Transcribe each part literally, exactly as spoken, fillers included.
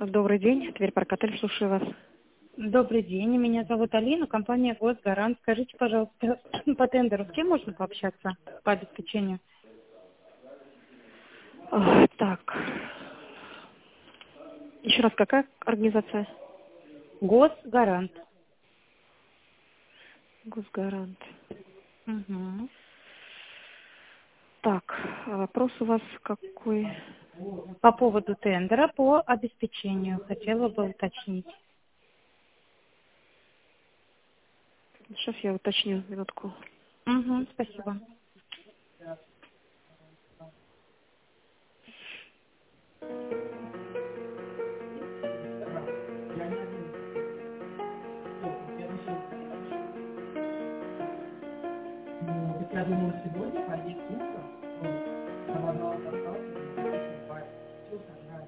Добрый день, Тверь Парк-отель, слушаю вас. Добрый день, меня зовут Алина, компания Госгарант. Скажите, пожалуйста, по тендеру с кем можно пообщаться по обеспечению? А, так, еще раз, какая организация? Госгарант. Госгарант. Угу. Так, а вопрос у вас какой? По поводу тендера по обеспечению хотела бы уточнить. Сейчас я уточню, минутку. Угу, спасибо. Я думала, сегодня поедет утром, но Романова достал, все сожрать.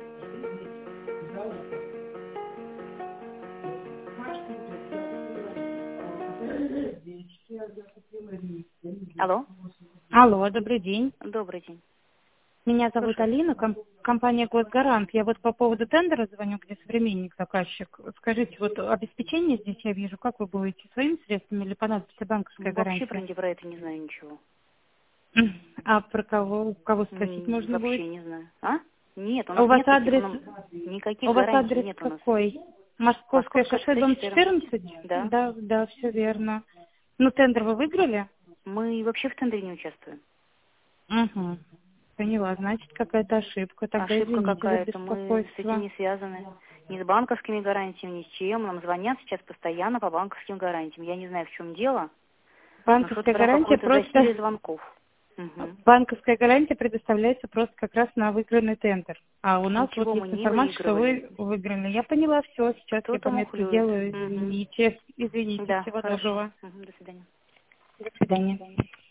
Алло. Алло, добрый день. Добрый день. Меня зовут Слушаю. Алина, ком- компания Госгарант. Я вот по поводу тендера звоню, где современник заказчик. Скажите, вот обеспечение здесь я вижу, как вы будете, своими средствами или понадобится банковская Вообще гарантия? про, про это не знаю ничего. А про кого, кого спросить М, можно Вообще будет? не знаю. А? Нет, у А нас у вас нет таких, адрес, ну, никаких у вас гарантий адрес нет у нас. какой? Московское Московское шоссе, дом шоссе четырнадцать. четырнадцать? Да. Да, да, все верно. Ну, тендер вы выиграли? Мы вообще в тендере не участвуем. Угу. Поняла, значит, какая-то ошибка. Тогда Ошибка извините за какая-то. Мы с этим беспокойство. не связаны. Ни с банковскими гарантиями, ни с чем. Нам звонят сейчас постоянно по банковским гарантиям. Я не знаю, в чем дело, но что-то Банковская прям гарантия какое-то засилие просто... звонков. Угу. Банковская гарантия предоставляется просто как раз на выигранный тендер. А у нас вот Ничего мы есть не информация, что выигрывали. вы выиграли. Я поняла все, сейчас я Кто-то пометку мухлюет. сделаю. Угу. Извините, извините, Да, всего хорошо. доброго. Угу, до свидания. До свидания.